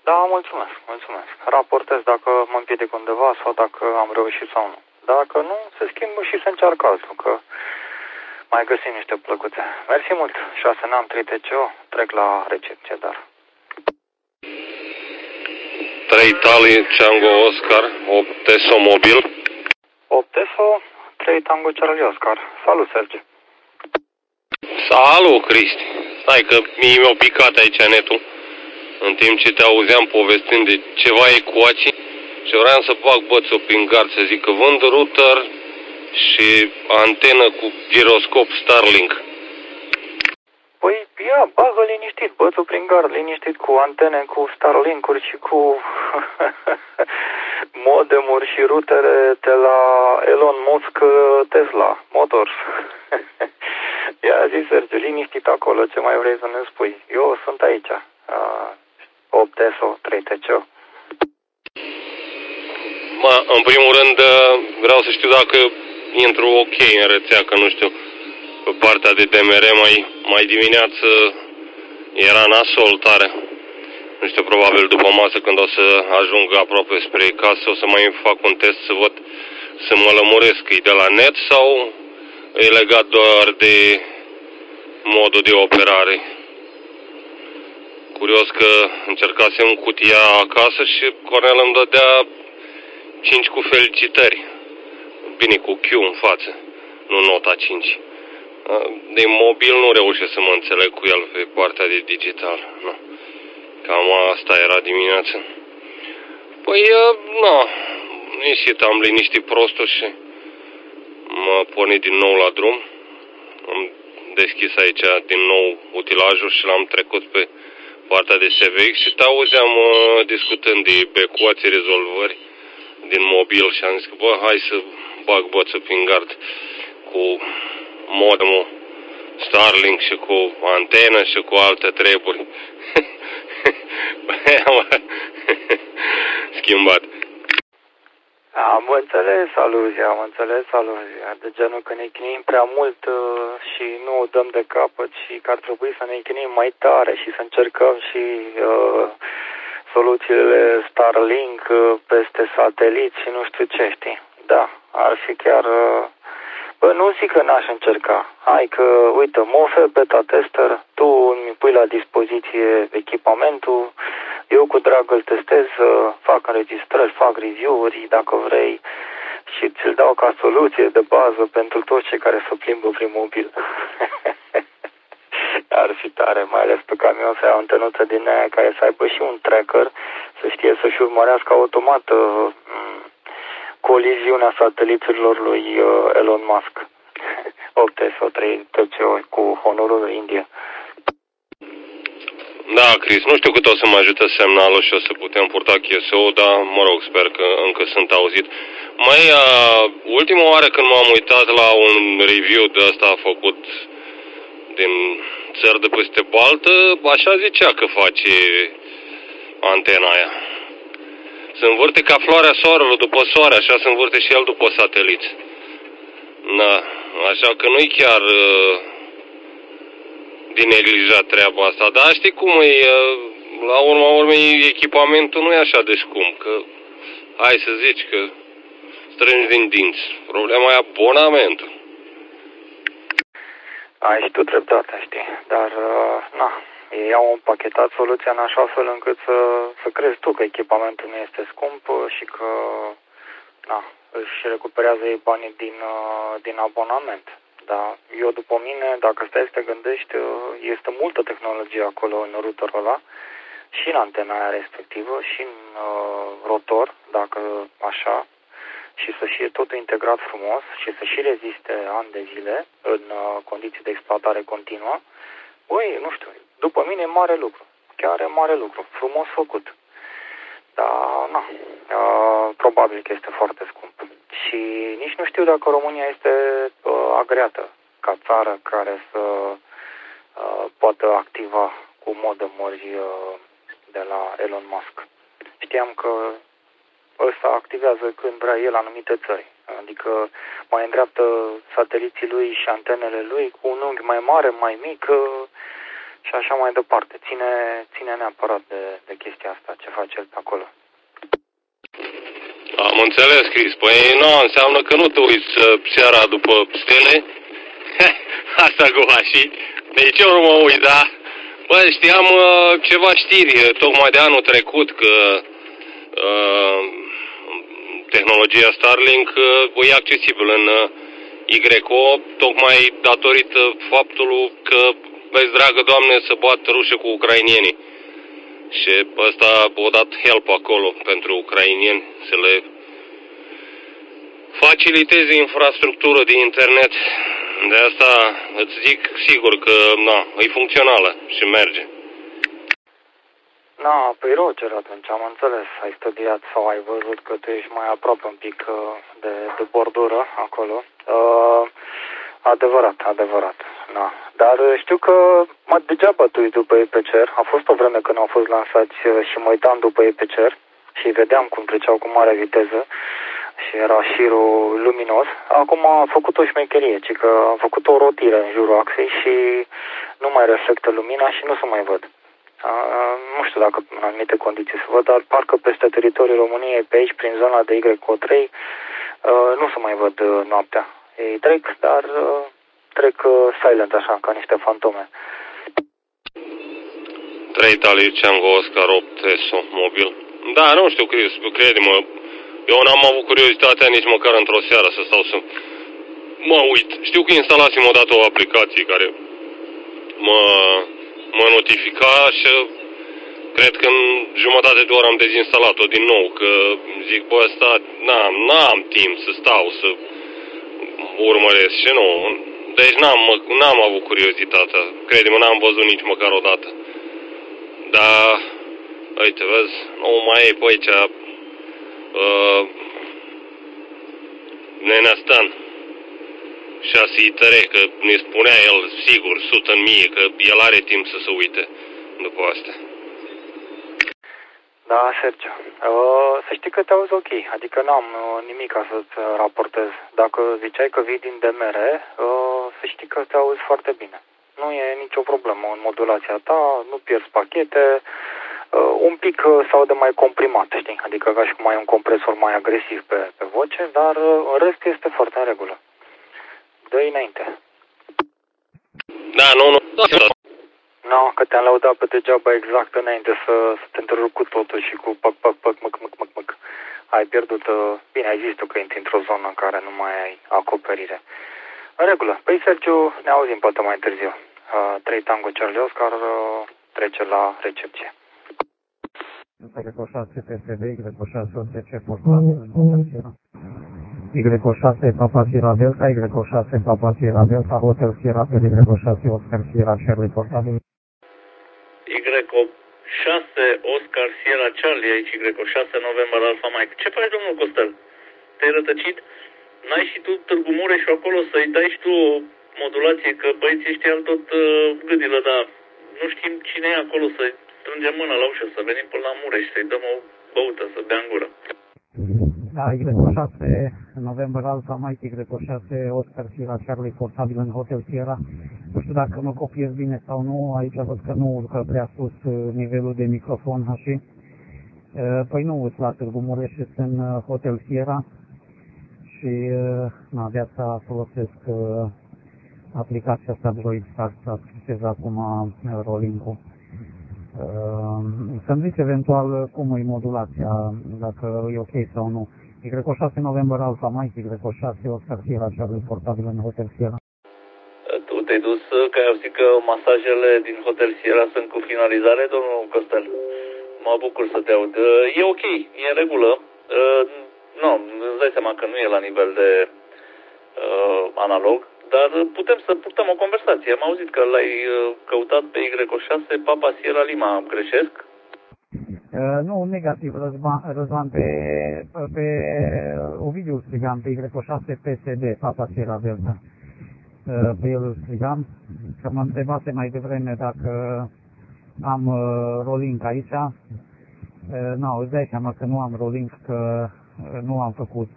Da, mulțumesc, mulțumesc. Raportez dacă mă împiedic undeva sau dacă am reușit sau nu. Dacă nu, se schimbă și se încearcă altul, că mai găsim niște plăcuțe. Mersi mult. 6 n-am 3 TCO, trec la recepție, dar... 3 Tali, Tango Oscar, 8 Teso mobil. 8 TESO, 3 Tango Charlie Oscar. Salut, Sergiu. Salut, Cristi. Stai că mi-a picat aici netul în timp ce te auzeam povestind de ceva ecuații și vreau să bag bățul prin gard să zic că vând router și antenă cu giroscop Starlink. Păi, ia, bagă liniștit, bățul prin gard, liniștit, cu antene, cu Starlink-uri și cu modemuri și rutere de la Elon Musk Tesla Motors. Ia zi, Sergiu, liniștit acolo, ce mai vrei să ne spui? Eu sunt aici, 8 TESO, 3 TCO. În primul rând vreau să știu dacă intru ok în rețea, că nu știu, pe partea de DMR mai dimineață era nasol tare. Nu știu, probabil după masă când o să ajung aproape spre casă o să mai fac un test să văd, să mă lămuresc, e de la net sau e legat doar de modul de operare. Curios că încercasem cutia acasă și Cornel îmi dădea 5 cu felicitări. Bine, cu Q în față, nu nota 5. De mobil nu reușesc să mă înțeleg cu el pe partea de digital. Nu. Cam asta era dimineața. Păi, nu. Ieșit, am liniștit prostul și m-a pornit din nou la drum. Am deschis aici din nou utilajul și l-am trecut pe partea de SVX și te auzeam discutând de ecuații, rezolvări din mobil și am zis că, bă, hai să bag bățul prin gard cu modemul Starlink și cu antenă și cu alte treburi. Schimbat. Am înțeles aluzia, de genul că ne chinim prea mult și nu o dăm de capăt și că ar trebui să ne chinim mai tare și să încercăm și soluțiile Starlink peste sateliți și nu știu ce, știi. Da, ar fi chiar... Bă, nu zic că n-aș încerca. Hai că, uite, mă ofer beta tester, tu îmi pui la dispoziție echipamentul, eu cu drag îl testez, fac înregistrări, fac review-uri, dacă vrei, și ți-l dau ca soluție de bază pentru toți cei care se plimbă prin mobil. Ar fi tare, mai ales pe camion să ai o antenuță din aia care să aibă și un tracker, să știe să-și urmărească automat coliziunea sateliților lui Elon Musk. 8 sau 3 TCO cu Honolulu, India. Da, Chris, nu știu cât o să mă ajute semnalul și o să putem purta QSO, dar mă rog, sper că încă sunt auzit. Ultima oară când m-am uitat la un review de ăsta făcut din țări de peste baltă, așa zicea că face antena aia. Se învârte ca floarea soarelui după soare, așa se învârte și el după sateliți. Da, așa că nu-i chiar din neglijat treaba asta, dar știi cum e, la urma urmei echipamentul nu e așa de scump, că hai să zici că strângi din dinți. Problema e abonamentul. Ai și tu dreptate, știi, dar na, ei au împachetat soluția în așa fel încât să crezi tu că echipamentul nu este scump și că na, își recuperează ei banii din abonament. Da, eu după mine, dacă stai să te gândești, este multă tehnologie acolo în routerul ăla și în antena aia respectivă și în rotor, dacă așa, și să fie totul integrat frumos și să și reziste ani de zile în condiții de exploatare continuă. Băi, nu știu, după mine e mare lucru, chiar e mare lucru, frumos făcut. Dar, na, probabil că este foarte scump. Și nici nu știu dacă România este agreată ca țară care să poată activa cu modemuri de la Elon Musk. Știam că ăsta activează când vrea el anumite țări. Adică mai îndreaptă sateliții lui și antenele lui cu un unghi mai mare, mai mic și așa mai departe. Ține neapărat de chestia asta, ce face el pe acolo. Am înțeles, Chris. Păi nu, înseamnă că nu te uiți seara după stele? Asta cu hașii. Deci eu nu mă uit, da? Bă, știam ceva știri tocmai de anul trecut că tehnologia Starlink e accesibilă în YO, tocmai datorită faptului că, vezi, dragă Doamne, să bată rușii cu ucrainienii. Și ăsta a dat help acolo pentru ucrainieni să le faciliteze infrastructură de internet. De asta îți zic sigur că e funcțională și merge. Păi Roger, atunci am înțeles. Ai studiat sau ai văzut că tu ești mai aproape un pic de bordură acolo. Adevărat. Dar știu că degeaba tu ești după ei pe cer. A fost o vreme când au fost lansați și mă uitam după ei pe cer și vedeam cum treceau cu mare viteză și era șirul luminos. Acum a făcut o șmecherie, ci că a făcut o rotire în jurul axei și nu mai reflectă lumina și nu se mai văd. Nu știu dacă în anumite condiții se văd, dar parcă peste teritoriul României, pe aici, prin zona de YO3, nu se mai văd noaptea. Ei trec, dar trec silent așa, ca niște fantome. 3 Tali Django Oscar 8 ESO mobil. Da, nu știu, Chris, crede-mă, eu n-am avut curiozitatea nici măcar într-o seară să stau să mă uit. Știu că instalasem odată o aplicație care mă notifica și cred că în jumătate de oră am dezinstalat-o din nou, că zic, bă, ăsta, n-am timp să stau, să urmăresc și nu. Deci n-am avut curiozitatea. Crede-mă, n-am văzut nici măcar o dată. Dar, uite, vezi, nu mai e pe aici Nenea Stan. 6 ITR, că ne spunea el sigur, 100 în mie, că el are timp să se uite după astea. Da, Sergiu. Să știi că te auzi ok, adică n-am nimic ca să-ți raportez. Dacă ziceai că vii din DMR, să știi că te auzi foarte bine. Nu e nicio problemă în modulația ta, nu pierzi pachete, un pic se aude mai comprimat, știi? Adică ca și cum ai un compresor mai agresiv pe voce, dar în rest este foarte în regulă. Dă-i înainte. Da, nu. Că te-am lăudat pe degeaba exact înainte să te întrerup cu totul și cu măc. Ai pierdut, bine, ai zis tu că intri într-o zonă în care nu mai ai acoperire. În regulă. Păi, Sergiu, ne auzim poate mai târziu. 3 Tango Charlie Oscar trece la recepție. YO6 PSD, YO6 OTC YO6 Papa Sierra Delta, YO6 Papa Sierra Delta, Hotel Sierra, YO6 Oscar Sierra Charlie portabil. YO6 Oscar Sierra Charlie, aici YO6 November Alpha Mike. Ce faci, domnul Costel? Te-ai rătăcit? N-ai și tu Târgu Mureș acolo să-i dai și tu o modulație, că băieții ăștia tot gâdilă, dar nu știm cine e acolo, să strângem mâna la ușă, să venim până la Mureș, să-i dăm o băută, să bea în gură. Da, YO6 November Alpha Mike, YO6 Oscar Sierra Charlie portabil în Hotel Sierra. Nu știu dacă mă copiez bine sau nu, aici văd că nu urcă prea sus nivelul de microfon, și păi nu sunt la Târgu Mureș, sunt în Hotel Sierra și de asta folosesc aplicația asta Droid Start să accesez acum rolling-ul. Să-mi zici eventual cum e modulația, dacă e ok sau nu. YO6 November Alpha Mike, YO6 Oscar Sierra Charlie portabil în Hotel Sierra. Tu te-ai dus, că ai auzit că masajele din Hotel Sierra sunt cu finalizare, domnul Costel? Mă bucur să te aud. E ok, e în regulă. Nu, îți dai seama că nu e la nivel de analog, dar putem să purtăm o conversație. Am auzit că l-ai căutat pe YO6 Papa Sierra Lima, greșesc? Nu, negativ, Răzvan, pe Ovidiu strigam, pe YO6 PSD, Papa Sierra Delta. Pe el strigam, că mă întrebase mai devreme dacă am rolling aici. Îți dai seama că nu am rolling, că nu am făcut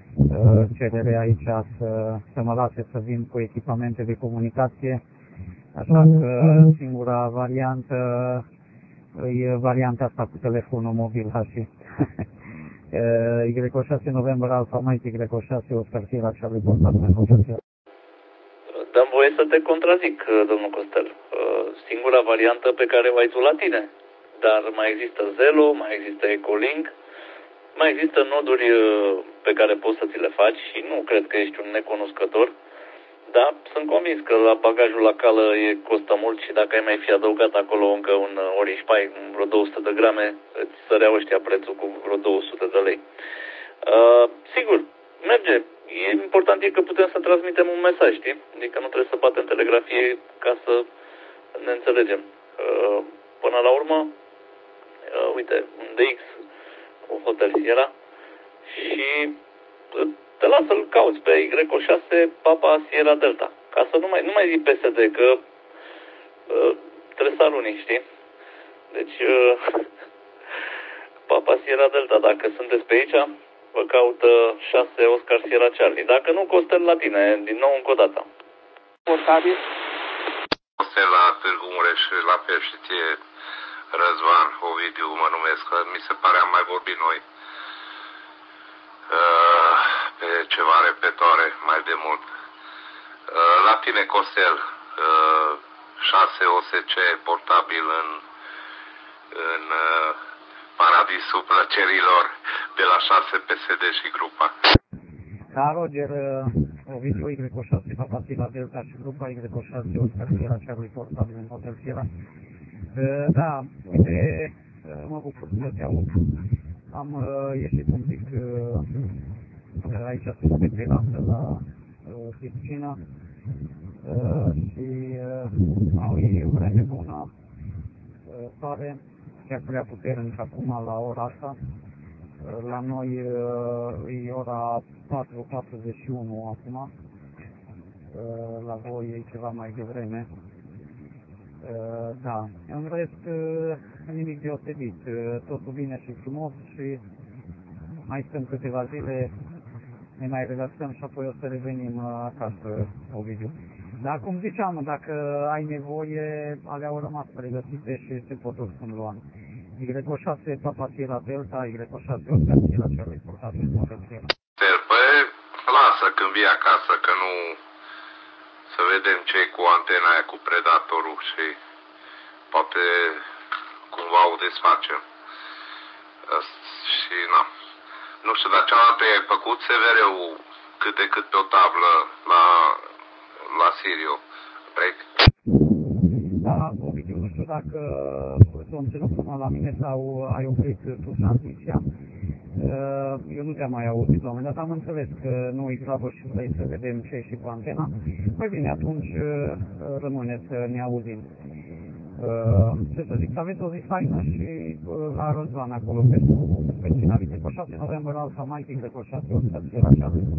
cerere aici să mă lase să vin cu echipamente de comunicație. Așa că singura variantă e varianta asta cu telefonul mobil HC. Y6 November Alpha Mike Y6 Oscar Sierra Charlie Portabil. Dăm voie să te contrazic, domnul Costel. Singura variantă pe care o ai tu la tine. Dar mai există Zelo, mai există Ecolink, mai există noduri pe care poți să ți le faci și nu cred că ești un necunoscător. Dar sunt convins că la bagajul la cală costă mult și dacă ai mai fi adăugat acolo încă un orișpai, vreo 200 de grame, îți săreau ăștia prețul cu vreo 200 de lei. Sigur, merge. Important e că putem să transmitem un mesaj, știi? Adică nu trebuie să batem telegrafie ca să ne înțelegem. Până la urmă, uite, un DX cu Hotel Sierra și te las să-l cauți pe Y6 Papa Sierra Delta. Ca să nu mai zic PSD, că trebuie să aluni, știi? Deci, Papa Sierra Delta, dacă sunteți pe aici, vă caută 6 Oscar Sierra Charlie. Dacă nu, Costel la tine, din nou încă o dată. Portabil. Costel la Târgu Mureș, la fel și ție, Răzvan, Ovidiu mă numesc, mi se pare am mai vorbit noi pe ceva repetoare mai de mult. La tine, Costel, 6 OSC portabil în paradisul plăcerilor de la 6 PSD și grupa. Da, Roger, Ovidiu Y6 Papa Sierra Delta și grupa Y6 Oscar Sierra Charlie Portabil în Hotel Sierra. Da, uite, mă bucur să te aud. Am ieșit un pic aici pe terasă la piscină și e vreme bună, soare, chiar prea puternic acum la ora asta. La noi e ora 4:41 acum, la voi e ceva mai devreme. Da, în rest nimic deosebit, totul bine și frumos și mai stăm câteva zile, ne mai relaxăm și apoi o să revenim acasă, Ovidiu. Dar cum ziceam, dacă ai nevoie, alea au rămas pregătite și se pot oricum lua. Y6 Papa Sierra Delta, Y6 Oscar Sierra Charlie Portabil, Hotel Sierra. Păi, lasă când vii acasă, că nu... Să vedem ce cu antena aia cu predatorul și poate cumva o desfacem. Și na. Nu știu, dar cealaltă ai făcut SVR-ul cât de cât pe o tablă la Sirio. Break? Da, Ovidiu, nu știu dacă s-o ținut până la mine sau ai oprit tu transmisia. Eu nu te-am mai auzit la un moment dat, am înțeles că nu e gravă și vrei să vedem ce e și cu antena. Păi bine, atunci rămâne să ne auzim. Ce să zic, să aveți o zi faină și la Răzvan acolo pe cinarice. Cu 6 November Alpha Mike, cu 6 Oscar Sierra Charlie.